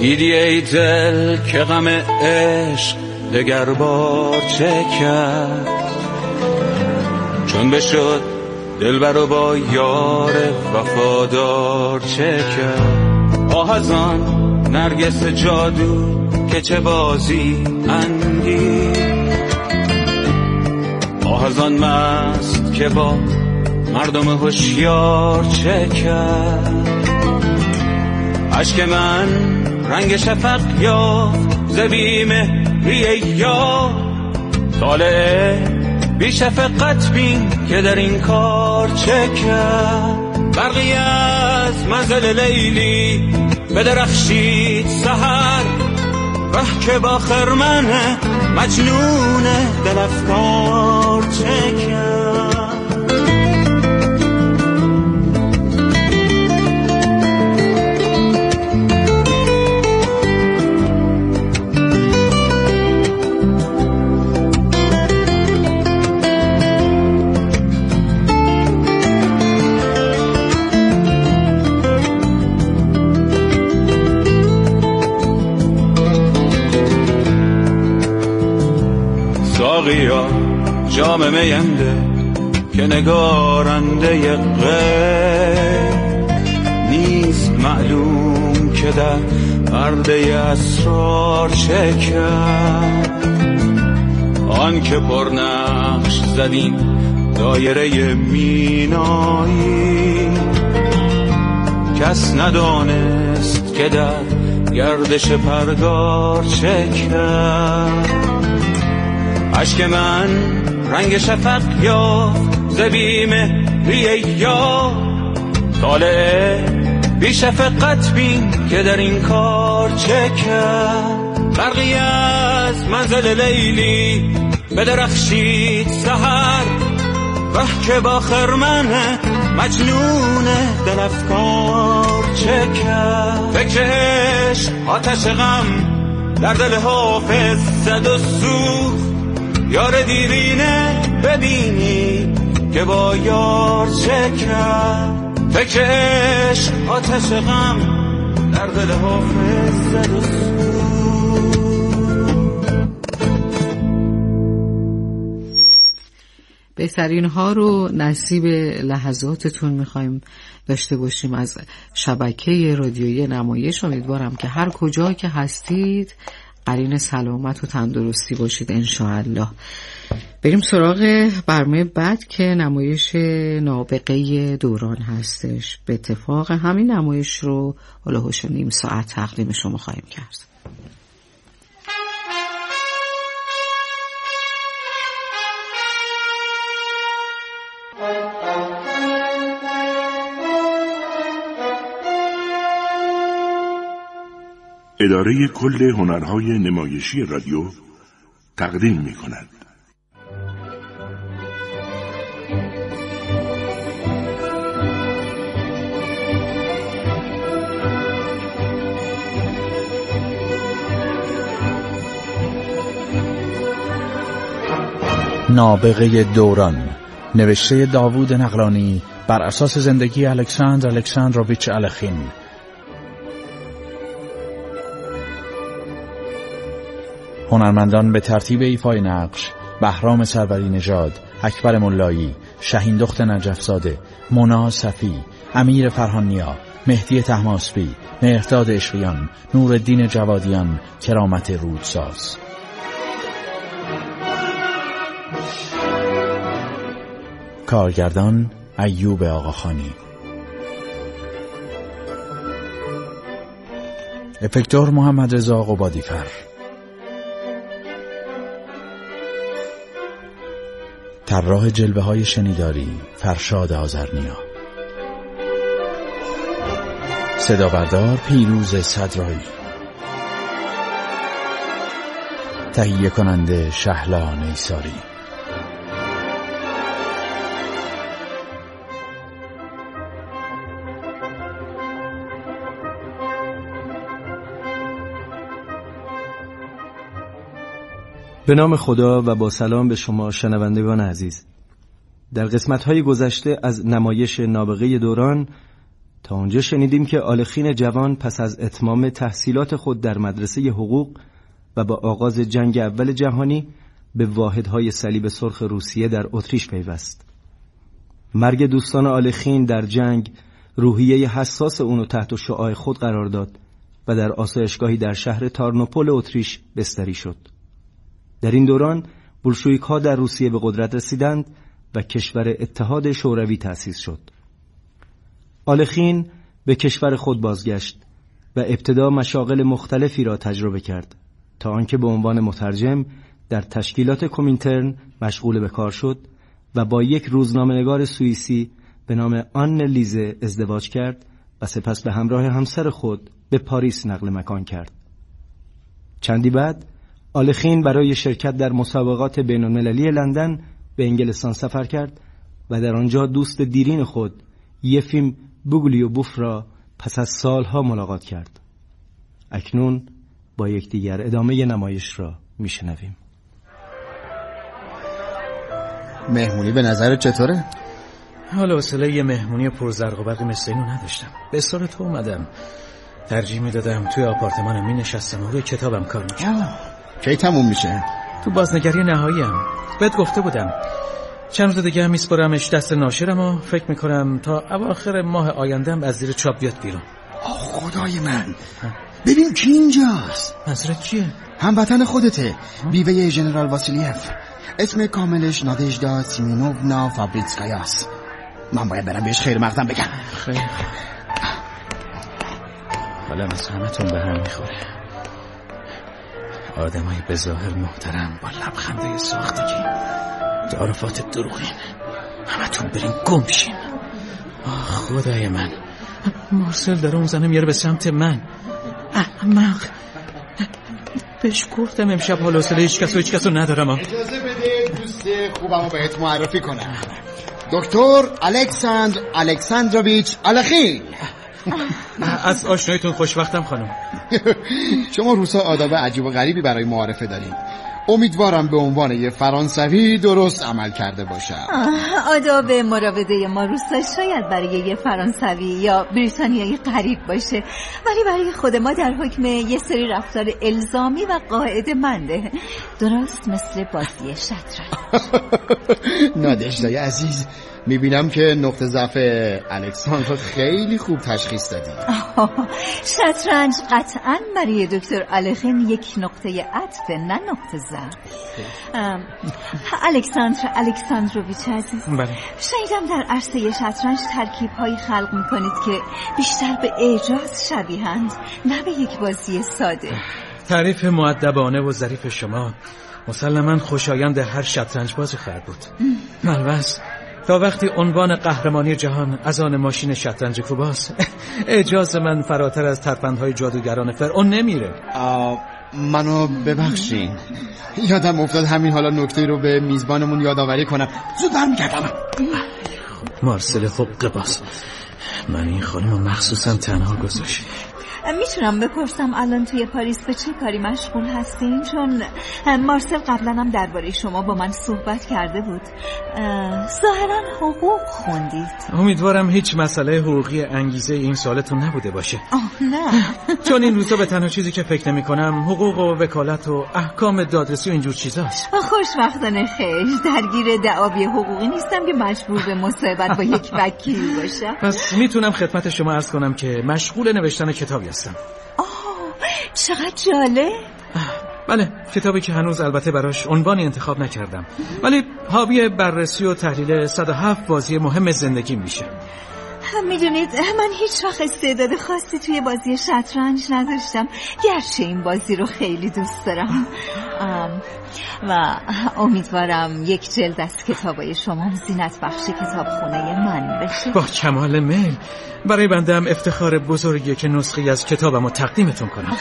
دیدی ای دل که غم عشق دگر بار چه کرد، چون بشد دلبر و با یار وفادار چه کرد. آه از آن نرگس جادو که چه بازی انگیز، آه از آن مست که با مردم هوشیار چه کرد. اشک من رنگ شفق یافت ز بیم ریه، طالع بی شفقت بین که در این کار چه کرد. برقی از منزل لیلی بدرخشید سحر، ره که با خرمن مجنون دل افکار چه کرد. ساقیا جام مینده که نگارنده غیب نیست معلوم که در پرده اسرار چه کرد. آن که پرنقش زدین دایره مینایی، کس ندانست که در گردش پرگار چه کرد. اشک من رنگ شفق یافت ز بیم ریه، طالع بی شفقت بین که در این کار چه کرد. برقی از منزل لیلی بدرخشید سحر، ره که با خرمن مجنون دل افکار چه کرد. فکرش آتش غم در دل حافظ زد و سوخت، یار دیرینه ببینی که با یار چه کرد. فکرش آتش غم در دل حافظ زد و بهترین ها رو نصیب لحظاتتون میخوایم داشته باشیم از شبکه رادیویی نمایش. امیدوارم که هر کجا که هستید قرین سلامت و تندرستی باشید انشاءالله. بریم سراغ برنامه بعد که نمایش نابغه دوران هستش. به اتفاق همین نمایش رو هلوهوش نیم ساعت تقدیم شما خواهیم کرد. اداره کل هنرهای نمایشی رادیو تقدیم می کند. نابغه دوران، نوشته داوود نقلانی بر اساس زندگی الکساندر الکساندروویچ الخین. هنرمندان به ترتیب ایفای نقش: بهرام سروری نژاد، اکبر ملایی، شهین دخت نجفزاده، مونا صفی، امیر فرهانیا، مهدی طهماسبی، مهرداد عشقیان، نورالدین جوادیان، کرامت رودساز. کارگردان ایوب آقاخانی. افکتور محمد رضا قبادیفر. طراح جلوه‌های شنیداری فرشاد آذرنیا. صدابردار پیروز صدرایی. تهیه کننده شهلا نیساری. به نام خدا و با سلام به شما شنوندگان عزیز. در قسمت‌های گذشته از نمایش نابغه دوران تا اونجا شنیدیم که آلخین جوان پس از اتمام تحصیلات خود در مدرسه حقوق و با آغاز جنگ اول جهانی به واحدهای صلیب سرخ روسیه در اتریش پیوست. مرگ دوستان آلخین در جنگ روحیه حساس اونو تحت شعاع خود قرار داد و در آسایشگاهی در شهر تارنوپول اتریش بستری شد. در این دوران بولشویک ها در روسیه به قدرت رسیدند و کشور اتحاد شوروی تأسیس شد. آلخین به کشور خود بازگشت و ابتدا مشاغل مختلفی را تجربه کرد تا آنکه به عنوان مترجم در تشکیلات کومینترن مشغول به کار شد و با یک روزنامه‌نگار سوئیسی به نام آن لیزه ازدواج کرد و سپس به همراه همسر خود به پاریس نقل مکان کرد. چندی بعد آلخین برای شرکت در مسابقات بین‌المللی لندن به انگلستان سفر کرد و در آنجا دوست دیرین خود یفیم بوگلیوبوف را پس از سالها ملاقات کرد. اکنون با یکدیگر ادامه نمایش را میشنویم. مهمونی به نظرت چطوره؟ حالا حوصله یه مهمونی پرزرق و برق مثل اینو نداشتم. به اصرار تو اومدم. ترجیح میدادم توی آپارتمانم مینشستم و روی کتابم کار میکردم. کی تموم میشه؟ تو بازنگری نهاییم. بهت گفته بودم چند روز دیگه میسپرمش دست ناشرم و فکر میکنم تا اواخر ماه آیندهم از زیر چاپ بیاد بیرون. خدای من، ببین کی اینجاست. منظورت کیه؟ هموطن خودته، بیوه ژنرال واسیلیف. اسم کاملش نادژدا سیمینوونا فابریتسکایاست. من باید برم بهش خیر مقدم بگم. خیر. حالا از همتون به هم میخوره. آدمای به ظاهر محترم با لبخنده ساختگی، تعارفات دروغین، همتون برین گم شین. خدای من، مارسل داره اون زنه میاره به سمت من. احمق. بهش گفتم امشب حال حوصله هیچ کس رو ندارم. اجازه بده دوست خوبمو بهت معرفی کنم. دکتر الکساندر الکساندروویچ آلخین. از آشناییتون خوشوقتم خانم. شما روسا آداب عجیب و غریبی برای معارفه دارین. امیدوارم به عنوان یه فرانسوی درست عمل کرده باشم. آداب مراوده ما روسا شاید برای یه فرانسوی یا بریتانیایی غریب باشه، ولی برای خود ما در حکم یه سری رفتار الزامی و قاعده منده، درست مثل بازی شطرنج. نادژدای عزیز، میبینم که نقطه ضعف الکساندر خیلی خوب تشخیص دادی. شطرنج قطعاً برای دکتر آلخین یک نقطه عطف، نه نقطه ضعف. الکساندر الکساندروویچ عزیز، شنیدم در عرصه شطرنج ترکیب‌هایی خلق میکنید که بیشتر به اعجاز شبیهند، نه به یک بازی ساده. تعریف مؤدبانه و ظریف شما مسلماً خوشایند هر شطرنج باز خواهد بود. البته تا وقتی عنوان قهرمانی جهان از آن ماشین شطرنج کوباست، اجازه من فراتر از ترفندهای جادوگران فرعون نمیره. منو ببخشین، یادم افتاد همین حالا نکته رو به میزبانمون یادآوری کنم. زود برمیگردم. مارسل حقه باز، من این خانمو مخصوصا تنها گذاشت. میتونم بپرسم الان توی پاریس به چه کاری مشغول هستین؟ چون مارسل قبلا هم درباره شما با من صحبت کرده بود. ظاهرا حقوق خوندید. امیدوارم هیچ مسئله حقوقی انگیزه این سوالتون نبوده باشه. نه. چون این روزا به تنها چیزی که فکر نمی کنم حقوق و وکالت و احکام دادرسی و اینجور چیزاست. خوشبختانه خیر، درگیر دعاوی حقوقی نیستم که مجبور به مصاحبت با یک وکیل باشم. پس میتونم خدمت شما عرض کنم که مشغول نوشتن کتابی هستم. چقدر جالب. بله، کتابی که هنوز البته براش عنوانی انتخاب نکردم، ولی حاوی بررسی و تحلیل 107 بازی مهم زندگی میشه. میدونید من هیچ وقت استعداد خاصی توی بازی شطرنج نداشتم، گرچه این بازی رو خیلی دوست دارم و امیدوارم یک جلد از کتابای شما زینت بخش کتابخونه من بشه. با کمال میل. برای بنده هم افتخار بزرگیه که نسخه‌ای از کتابمو تقدیمتون کنم.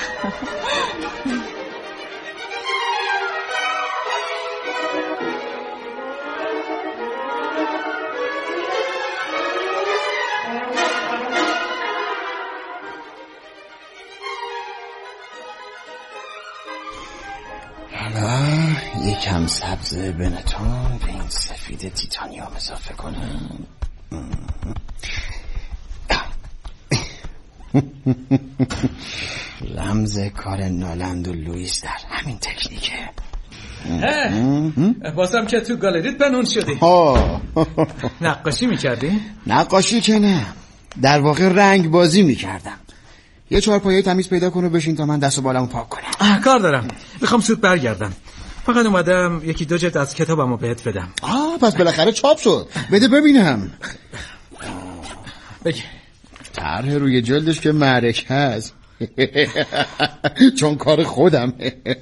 یکم سبز بنتون به این سفید تیتانیوم اضافه کنم. رمز کار نالند و لوئیس در همین تکنیکه. بازم که تو گالریت پنهون شدی. نقاشی میکردی؟ نقاشی که نه، در واقع رنگ بازی میکردم. یه چهارپایه تمیز پیدا کن و بشین تا من دست و بالمو پاک کنم. کار دارم، میخوام زود برگردم. فقط اومدم یکی دو جلد از کتابمو بهت بدم. پس بالاخره چاپ شد. بده ببینم. بگی. طرح روی جلدش که معرکه هست. چون کار خودم.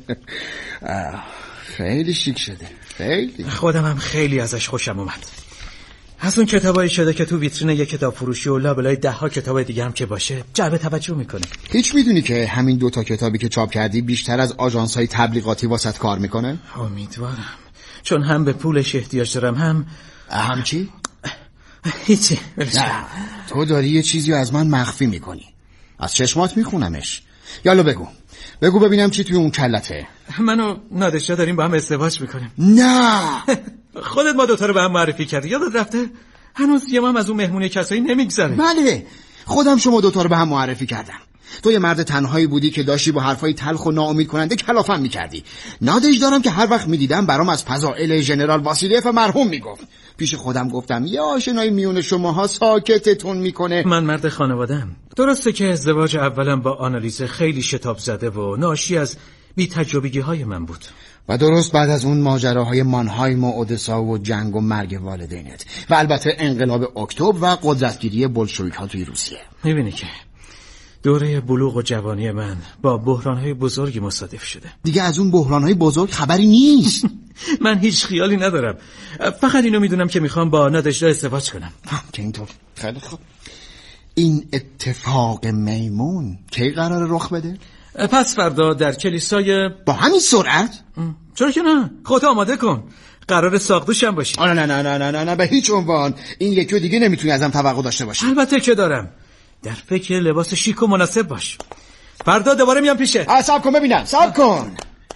خیلی شیک شده. خیلی. خودم هم خیلی ازش خوشم اومد. از اون کتابایی شده که تو ویترین یک کتاب فروشی و لابلای 10 کتاب دیگه هم که باشه جلب توجه میکنه. هیچ میدونی که همین 2 کتابی که چاپ کردی بیشتر از آژانس‌های تبلیغاتی واسط کار میکنه؟ امیدوارم، چون هم به پولش احتیاج دارم هم چی؟ هیچی. نه، تو داری یه چیزی از من مخفی میکنی. از چشمات میخونمش. یالا بگو ببینم چی توی اون کلته. من و نادشا داریم با هم ازدواج میکنیم. نه خودت ما دوتا رو به هم معرفی کردی، یادت رفته؟ هنوز یه هم از اون مهمونی کسایی نمیگذره. بله، خودم شما دوتا رو به هم معرفی کردم. تو یه مرد تنهایی بودی که داشتی با حرفای تلخ و ناامید کننده کلافم میکردی. نادش دارم که هر وقت میدیدم برام از فضائل ژنرال واسیلیف مرحوم میگفت. پیش خودم گفتم یه آشنایی میون شماها ساکتتون میکنه. من مرد خانواده‌ام. درسته که ازدواج اولم با آنالیز خیلی شتاب زده و ناشی از بی تجربگی‌های من بود. و درست بعد از اون ماجراهای مانهایم و اودسا و جنگ و مرگ والدینت و البته انقلاب اکتبر و قدرتگیری بولشویک‌ها توی روسیه. میبینی که دوره بلوغ و جوانی من با بحران‌های بزرگی مصادف شده. دیگه از اون بحران‌های بزرگ خبری نیست. من هیچ خیالی ندارم، فقط اینو میدونم که میخوام با نادجدا ازدواج کنم. که اینطور. خیلی خوب. این اتفاق میمون کی قراره رخ بده؟ پس فردا در کلیسای. با همین سرعت؟ چرا که نه، خودت آماده کن، قرار ساقدوشم باشی. نه به هیچ عنوان. این یکی دیگه نمیتونی ازم توقع داشته باشی. البته که دارم، در فکر لباس شیک و مناسب باش. فردا دوباره میام پیشت. صبر کن ببینم، صبر کن.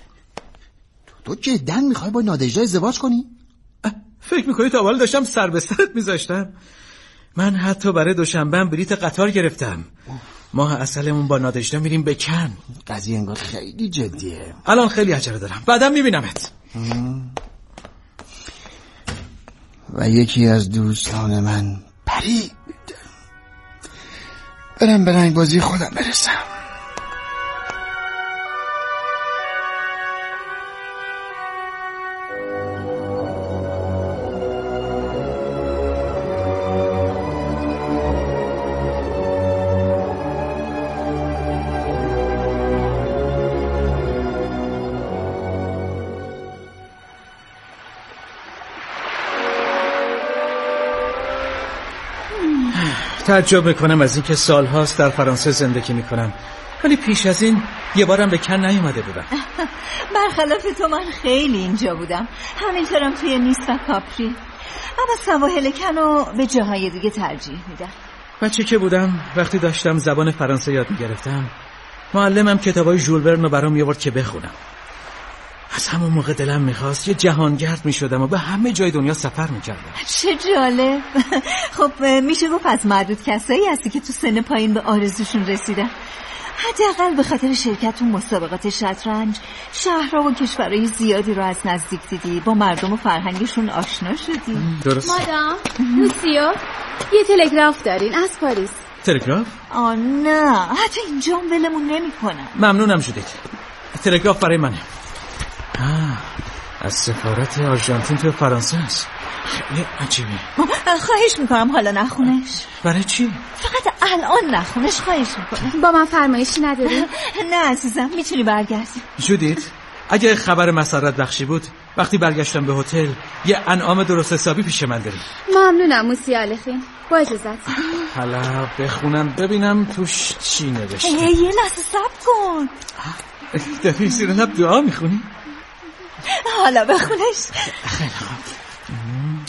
تو جداً میخوای با نادجدا ازدواج کنی؟ فکر میکنی تا حالا داشتم سر به سرت میذاشتم؟ من حتی برای دوشنبه بلیت قطار گرفتم. ماه عسلمون با نادجدا میریم به کن. قضیه انگار خیلی جدیه. الان خیلی عجله دارم، بعدم میبینمت. و یکی از دوستان من پری، برم به رنگ بازی خودم برسم. تعجب میکنم از اینکه سالهاست در فرانسه زندگی میکنم، ولی پیش از این یه بارم به کن نیومده بودم. برخلاف تو من خیلی اینجا بودم، همینطورم توی نیس و کاپری، اما سواحل کنو به جاهای دیگه ترجیح میدم. بچه که بودم وقتی داشتم زبان فرانسه یاد میگرفتم، معلمم کتابای ژول ورن رو برام میآورد که بخونم. از همون موقع دلم میخواست یه جهانگرد میشدم و به همه جای دنیا سفر میکردم. چه جالب. خب میشه گفت از معدود کسایی هستی که تو سن پایین به آرزوشون رسیدن. حداقل به خاطر شرکت تو مسابقات شطرنج شهرها و کشورهای زیادی رو از نزدیک دیدی، با مردم و فرهنگشون آشنا شدی. درست. مادام لوسیو یه تلگراف دارین از پاریس. تلگراف؟ نه، حتی اینجا هم ولمون نمی‌کنن. ممنونم جودیت. تلگراف برای منه. از سفارت آرژانتین تو فرانسه است. خیلی عجیبه. خواهش میکنم حالا نخونش. برای چی؟ فقط الان نخونش، خواهش میکنم. با من فرمایشی نداری؟ نه عزیزم، میتونی برگردی. جودیت، اگه خبر مسرت بخشی بود وقتی برگشتم به هتل یه انعام درست حسابی پیش من داری. ممنونم موسی الخین، با اجازت. حالا بخونم ببینم توش چی نوشته. یه لحظه صبر کن. دفعه زیر لب دعا میخونی؟ حالا بخونش. خیلی خوب.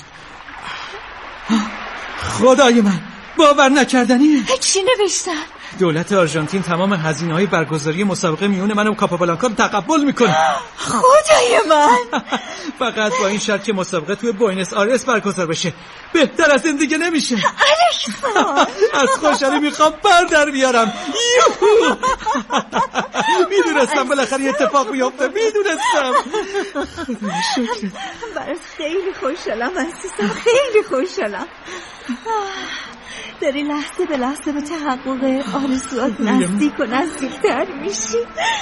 خدای من، باور نکردنیه. چی نوشتن؟ دولت آرژانتین تمام هزینه‌های برگزاری مسابقه میون من و کاپابلانکا رو تقبل میکنه. خدای من. فقط با این شرط که مسابقه توی بوینس آیرس برگزار بشه. بهتر از این دیگه نمیشه. الکسان از خوشحالی میخوام پر در بیارم. میدونستم بالاخره اتفاق میفته. میدونستم. خدای شکر. برات خیلی خوشحالم عزیزم، خیلی خوشحالم. داری لحظه به لحظه به تحقق آرزوات نزدیک و نزدیکتر میشی.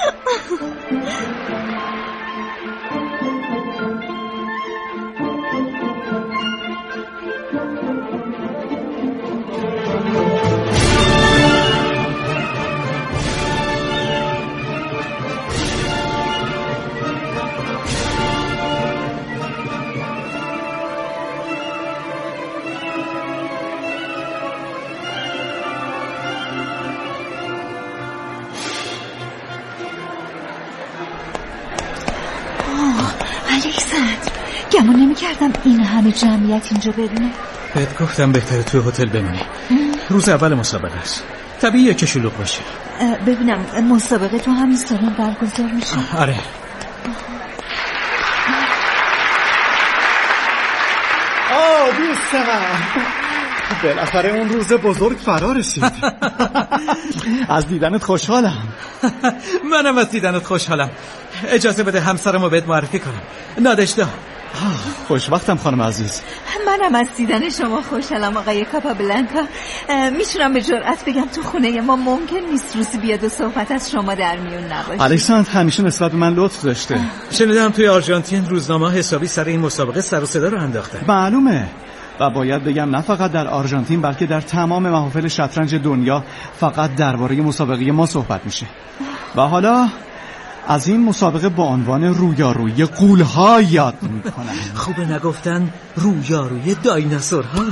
الکساندر، گمان نمی کردم این همه جمعیت اینجا ببینه. بهت گفتم بهتره توی هتل بمونی. روز اول مسابقه است. طبیعیه که شلوغ باشه. ببینم مسابقه تو همین سالن برگزار میشه؟ آره. دوست من، بالاخره اون روز بزرگ فرا رسید. از دیدنت خوشحالم. منم از دیدنت خوشحالم. اجازه بده همسرمو بهت معرفی کنم. نادشدا. خوشوقتم خانم عزیز. منم از دیدن شما خوشحالم آقای کاپابلانکا. میتونم به جرئت بگم تو خونه ما ممکن نیست روزی بیاد و صحبت از شما در میون نباشه. الکساندر همیشه نسبت به من لطف داشته. شنیدم توی آرژانتین روزنامه حسابی سر این مسابقه سر و صدا رو انداختن. معلومه. و باید بگم نه فقط در آرژانتین بلکه در تمام محافل شطرنج دنیا فقط درباره مسابقه ما صحبت میشه. و حالا از این مسابقه با عنوان رویارویی غول‌ها یاد میکنن. خوبه نگفتن رویارویی دایناسورها.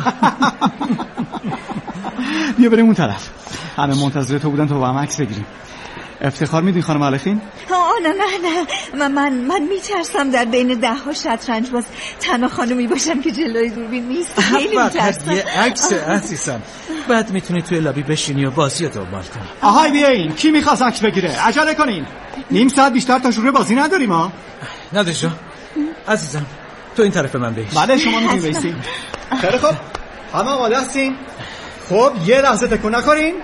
بیا بریم اون طرف. همه منتظر تو بودن تا با هم عکس بگیریم. افتخار میدین خانم الخین؟ نه من میترسم در بین 10 شطرنج باز تنها خانومی باشم که جلوی دوربین نیست. خیلی میترسم. یه عکس عزیزم. بعد میتونی توی لابی بشینی و بازی رو دنبال کنی. آهای بیاین، کی میخواست عکس بگیره؟ عجله کنین. نیم ساعت بیشتر تا شروع بازی نداریم ها. نداشو عزیزم، تو این طرف من بیش. بله شما میتونید بیستین. خیلی خوب، همه آماده هستین؟ خب یه لحظه تکون نکنین.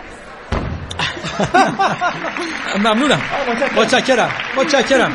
ممنونم. متشکرم.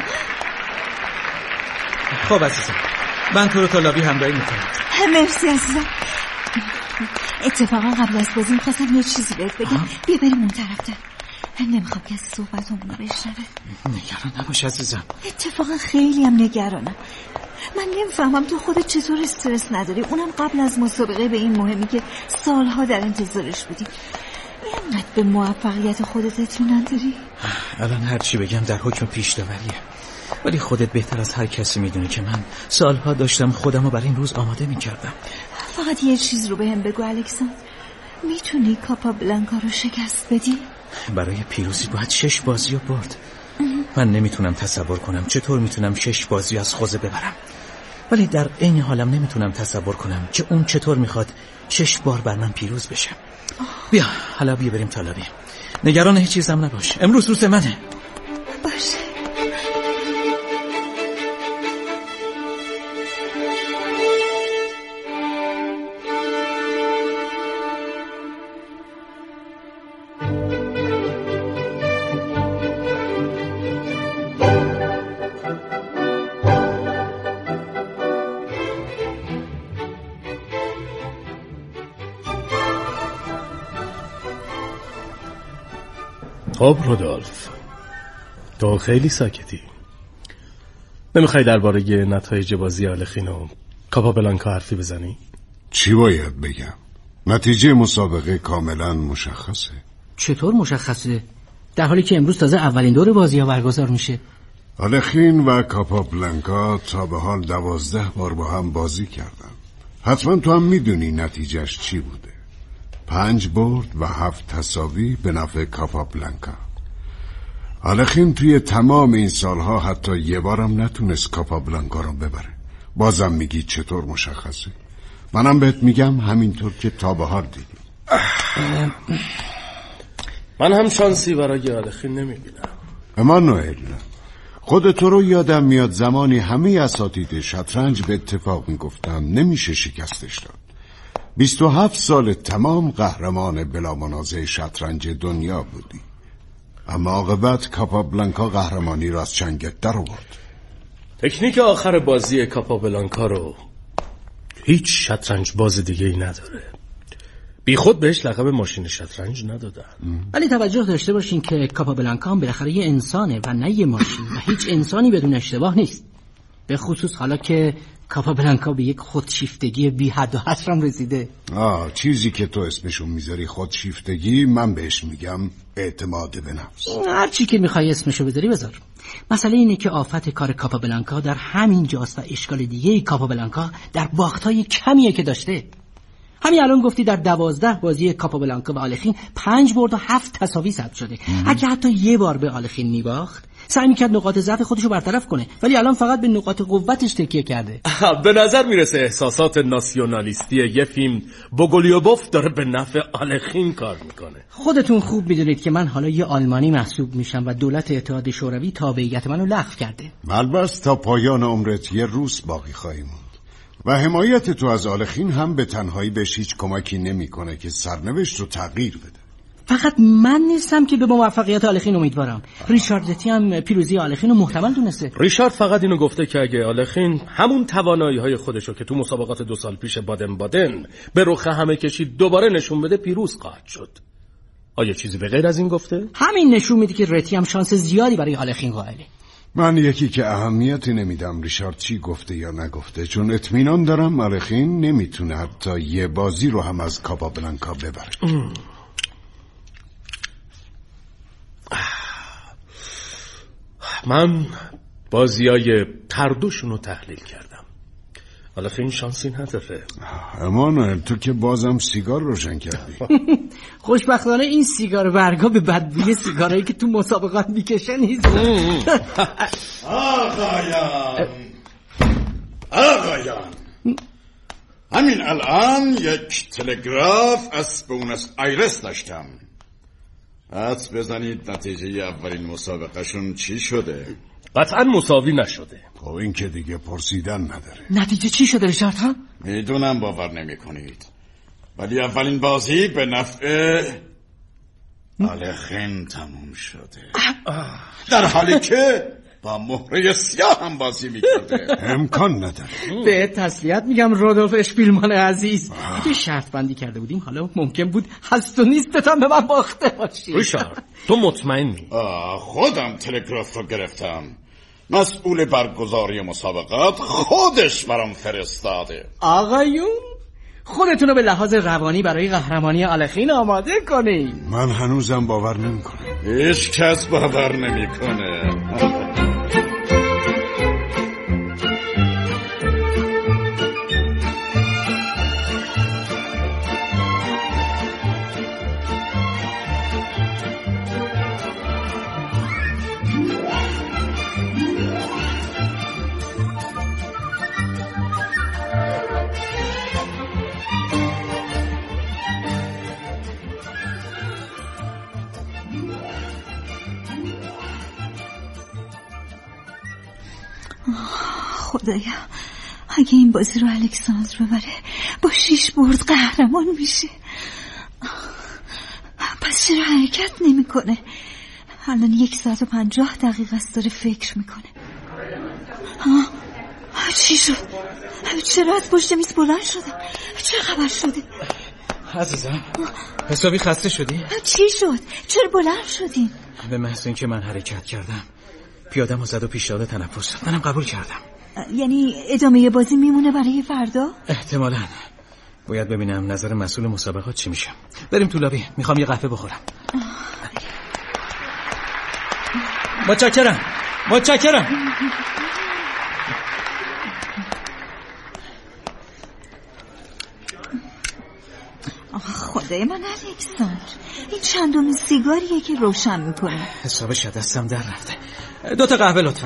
خب عزیزم، من تو رو تا لابی همراهی میکنم. مرسی عزیزم. اتفاقا قبل از بازی میخواستم یه چیزی بهت بگم. بیا بریم اون طرفتر. نمیخوام کسی صحبتمون رو بشنوه. نگران نباش عزیزم. اتفاقا خیلی هم نگرانم. من نمیفهمم تو خودت چطور استرس نداری، اونم قبل از مسابقه به این مهمی که سالها در انتظارش بودی. اینقدر به موفقیت خودت اطمینان داری؟ الان هر چی بگم در حکم پیش داوریه، ولی خودت بهتر از هر کسی میدونی که من سالها داشتم خودم رو برای این روز آماده میکردم. فقط یه چیز رو بهم بگو الکساندر، میتونی کاپابلانکا رو شکست بدی؟ برای پیروزی باید 6 بازی رو برد. من نمیتونم تصور کنم چطور میتونم 6 بازی از خوزه ببرم، ولی در این حالم نمیتونم تصور کنم که اون چطور میخواد 6 بار بر من پیروز بشه. بیا حالا بیا بریم طلبی. نگران هیچ چیزم نباش، امروز روز منه. باشه. خب رودولف، تو خیلی ساکتی. نمیخوای درباره نتایج بازی الخین و کاپابلانکا حرفی بزنی؟ چی باید بگم؟ نتیجه مسابقه کاملا مشخصه. چطور مشخصه؟ در حالی که امروز تازه اولین دور بازی ها برگزار میشه. الخین و کاپابلانکا تا به حال 12 بار با هم بازی کردن. حتما تو هم میدونی نتیجهش چی بوده. 5 برد و 7 تساوی به نفع کاپابلانکا. الخین توی تمام این سالها حتی یه بارم نتونست کاپابلانکا رو ببره. بازم میگی چطور مشخصه؟ منم بهت میگم همینطور که تا به حال دیدی. من هم شانسی برای آلخین نمیبینم. امانوئل، خود تو رو یادم میاد زمانی همه اساتید شطرنج به اتفاق میگفتن نمیشه شکستش داد. 27 سال تمام قهرمان بلا منازع شطرنج دنیا بودی، اما عاقبت کاپابلانکا قهرمانی را از چنگت در آورد. تکنیک آخر بازی کاپابلانکا رو هیچ شطرنج باز دیگه ای نداره. بی خود بهش لقب ماشین شطرنج ندادن. ولی توجه داشته باشین که کاپابلانکا هم بالاخره یه انسانه و نه یه ماشین و هیچ انسانی بدون اشتباه نیست، به خصوص حالا که کاپابلانکا به یک خودشیفتگی بی حد و حصر هم رسیده. چیزی که تو اسمشو میذاری خودشیفتگی، من بهش میگم اعتماد به نفس. هر چی که میخوای اسمشو بذاری بذار. مسئله اینه که آفت کار کاپابلانکا در همین جاست و اشکال دیگه کاپابلانکا در باختای کمیه که داشته. همین الان گفتی در 12 بازی کاپابلانکا و آلخین 5 برد و 7 تساوی ثبت شده. اگه حتی یه بار به آلخین میباخت سعی میکرد نقاط ضعف خودشو برطرف کنه، ولی الان فقط به نقاط قوتش تکیه کرده. به نظر میرسه احساسات ناسیونالیستی یه فیلم بوگولیوبوف داره به نفع آلخین کار میکنه. خودتون خوب میدونید که من حالا یه آلمانی محسوب میشم و دولت اتحاد شوروی تابعیت منو لغو کرده. البته تا پایان عمرت یه روز باقی خواهی موند و حمایت تو از آلخین هم به تنهایی بهش هیچ کمکی نمیکنه که سرنوشت رو تغییر بده. فقط من نیستم که به موفقیت آلخین امیدوارم. ریچارد رتی هم پیروزی آلخین رو محتمل دونسته. ریچارد فقط اینو گفته که اگه آلخین همون توانایی‌های خودشو که تو مسابقات 2 سال پیش بادن به رخ همه کشید دوباره نشون بده، پیروز خواهد شد. آیا چیزی به غیر از این گفته؟ همین نشون میده که رتی هم شانس زیادی برای آلخین قائله. من یکی که اهمیتی نمیدم ریچارد چی گفته یا نگفته، چون اطمینان دارم آلخین نمیتونه حتی یه بازی رو هم از کاپابلانکا ببره. من بازیای تردوشون رو تحلیل کردم. آلخین شانسی نداره. امانوئل، تو که بازم سیگار روشن کردی. خوشبختانه این سیگار برگا به بدبوی سیگارایی که تو مسابقات میکشن نیست. آقایان همین الان یک تلگراف از بونس آیرس داشتم. حدس بزنید نتیجه اولین مسابقهشون چی شده؟ قطعا مساوی نشده. خب این که دیگه پرسیدن نداره. نتیجه چی شده ریچارد ها؟ میدونم باور نمی کنید، ولی اولین بازی به نفع آلخین تموم شده، در حالی که با مهره سیاه هم بازی میکرده. امکان نداره. به تسلیت میگم رودولف اشپیلمان عزیز، اگه شرط بندی کرده بودیم حالا ممکن بود هست و نیستتم به من باخته باشی. ریچارد تو مطمئنی؟ خودم تلگراف رو گرفتم، مسئول برگزاری مسابقات خودش برام فرستاده. آقایون خودتونو به لحاظ روانی برای قهرمانی آلخین آماده کنین. من هنوزم باور نمیکنم. هیچ کس باور نمیکنه. خدایا اگه این بازی رو الکساندر ببره با 6 برد قهرمان میشه. پس چرا حرکت نمیکنه؟ الان 1 ساعت و 50 دقیقه است داره فکر میکنه. چی شد؟ چرا از پشت میز بلند شدم؟ چه خبر شده؟ عزیزم حسابی خسته شدی؟ چی شد؟ چرا بلند شدین؟ به محض اینکه من حرکت کردم پیاده‌مو زد و پیشنهاد تنفس منم قبول کردم. یعنی ادامه بازی میمونه برای فردا؟ احتمالاً. باید ببینم نظر مسئول مسابقات چی میشه. بریم تو لابی، میخوام یه قهوه بخورم. متشکرم. خدای من الکساندر، این چندمین سیگاریه که روشن میکنه. حسابش دستم در رفته. 2 تا قهوه لطفا.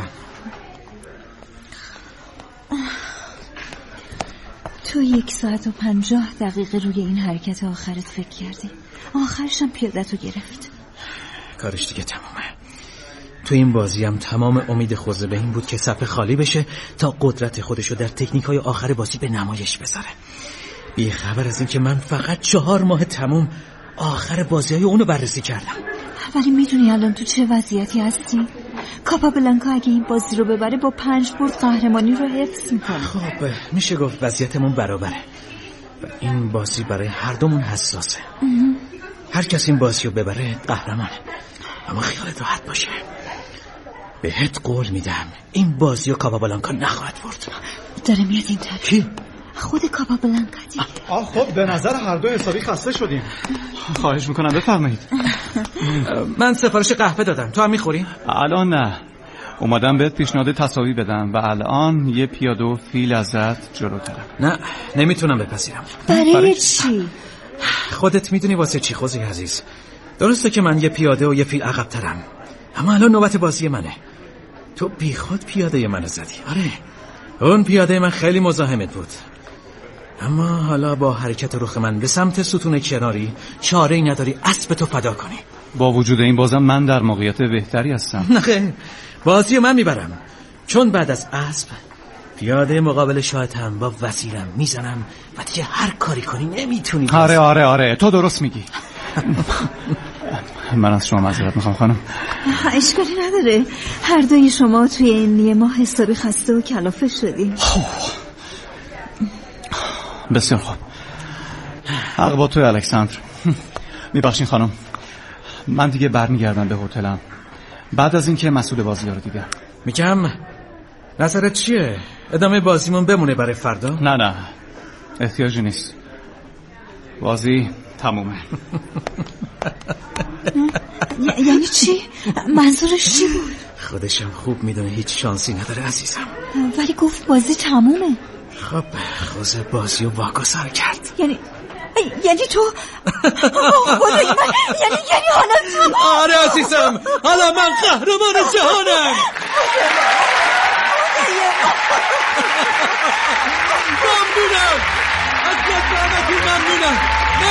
تو 1 ساعت و 50 دقیقه روی این حرکت آخرت فکر کردی، آخرشم پیادتو گرفت. کارش دیگه تمومه. تو این بازی هم تمام امید خوزه به این بود که صفحه خالی بشه تا قدرت خودشو در تکنیک‌های آخر بازی به نمایش بذاره. بی خبر از این که من فقط 4 ماه تموم آخر بازی‌های اونو بررسی کردم. ولی میدونی الان تو چه وضعیتی هستی؟ کاپابلانکا اگه این بازی رو ببره با 5 برد قهرمانی رو حفظ میکنه. خب میشه گفت وضعیتمون برابره و این بازی برای هر دومون حساسه. هر کس این بازی رو ببره قهرمانه. اما خیالت راحت باشه، بهت قول میدم این بازی رو کاپابلانکا نخواهد برد. داره میاد این طرف. کی؟ خود کاپابلانکا دیگه. خب به نظر هر دو حسابی خسته شدیم. خواهش میکنم بفرمایید. من سفارش قهوه دادم، تو هم میخوری؟ الان نه، اومدم بهت پیشنهاد تساوی بدم و الان یه پیاده و فیل ازت جلوترم. نه نمیتونم بپذیرم. برای چی؟ خودت میدونی واسه چی خوزی عزیز. درسته که من یه پیاده و یه فیل عقب‌ترم، اما الان نوبت بازی منه. تو بیخود پیاده منو زدی. آره اون پیاده من خیلی مزاحمت بود، اما حالا با حرکت رخ من به سمت ستون کناری چاره‌ای نداری اسب تو فدا کنی. با وجود این بازم من در موقعیت بهتری هستم. نه بازی من میبرم، چون بعد از اسب پیاده مقابل شاهدم با وزیرم میزنم و دیگه هر کاری کنی نمیتونی. آره تو درست میگی. من از شما معذرت میخوام خانم. اشکالی نداره، هر دوی شما توی این یه ماه حسابی خسته و کلافه شدیم. بسیار خوب، حق با توی الکساندر. میبخشین خانم، من دیگه برمیگردم به هتلم بعد از اینکه مسئول بازی رو دیدم. میگم نظرت چیه؟ ادامه بازیمون بمونه برای فردا؟ نه احتیاجی نیست، بازی تمومه. یعنی چی؟ منظورش چی بود؟ خودشم خوب میدونه هیچ شانسی نداره عزیزم. ولی گفت بازی تمومه. خب خوزه بازی رو واگذار کرد. یعنی تو خدای من، یعنی حالا تو؟ آره عزیزم، حالا من قهرمان جهانم. ممنونم از لطفانتون، ممنونم.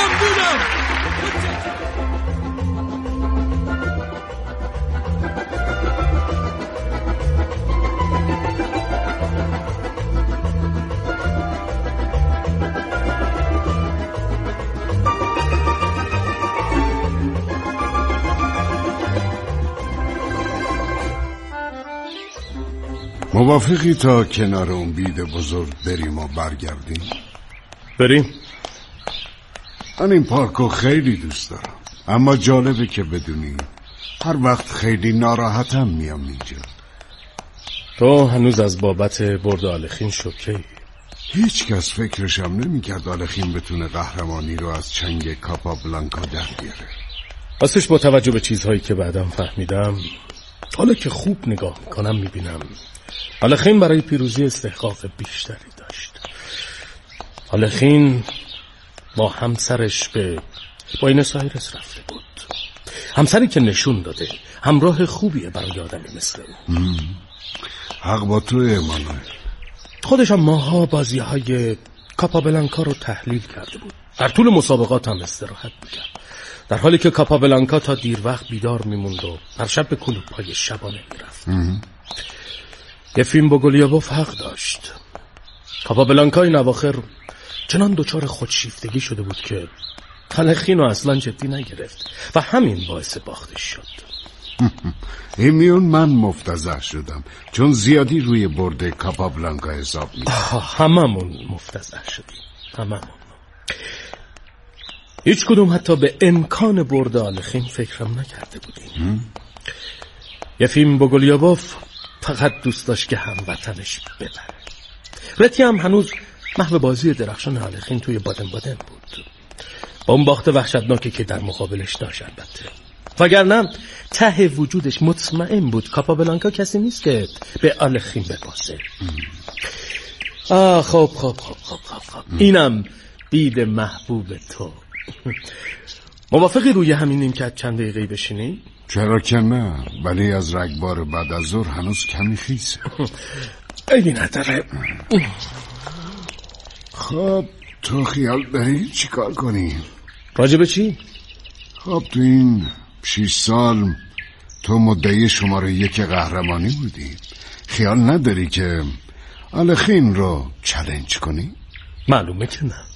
موافقی تا کنار اون بید بزرگ بریم و برگردیم؟ بریم. من این پارکو خیلی دوست دارم، اما جالبه که بدونی هر وقت خیلی ناراحتم میام اینجا. تو هنوز از بابت برد آلخین شوکه‌ای؟ هیچ کس فکرشم نمی‌کرد آلخین بتونه قهرمانی رو از چنگ کاپابلانکا در بیاره. راستش با توجه به چیزهایی که بعدم فهمیدم، حالا که خوب نگاه میکنم میبینم آلخین برای پیروزی استحقاق بیشتری داشت. آلخین با همسرش به بوینس آیرس رفته بود، همسری که نشون داده همراه خوبیه برای آدمی مثل اون. حق با تو ایمانوئل. خودش هم ماها بازی‌های کاپابلانکا رو تحلیل کرده بود، در طول مسابقات هم استراحت میکرد، در حالی که کاپابلانکا تا دیر وقت بیدار میموند و هر شب به کلوب‌های شبانه میرفت. یفیم بوگلیابوف حق داشت. کاپابلانکا این اواخر چنان دچار خودشیفتگی شده بود که آلخین رو اصلا جدی نگرفت و همین باعث باختش شد. این میون من مفتضح شدم چون زیادی روی برد کاپابلانکا حساب می‌کردم. هممون مفتضح شدیم، هممون. هیچ کدوم حتی به امکان برد آلخین فکرم نکرده بودیم. یفیم بوگلیابوف فقط دوست داشت که هموطنش ببره. رتی هم هنوز محو بازی درخشان آلخین توی بادن بود، با اون باخت وحشتناکی که در مقابلش داشت. البته وگرنه ته وجودش مطمئن بود کاپابلانکا کسی نیست که به آلخین بپاسه. خب اینم بید محبوب تو. موافقی روی همین نیمکت چند دقیقه بشینی؟ چرا که نه، ولی از رگبار بعد از ظهر هنوز کمی خیسه. ایدی نداره. خب تو خیال داری چی کار کنی؟ راجب چی؟ خب تو این 6 سال تو مدعی شماره 1 قهرمانی بودی. خیال نداری که آلخین رو چالش کنی؟ معلومه که نه.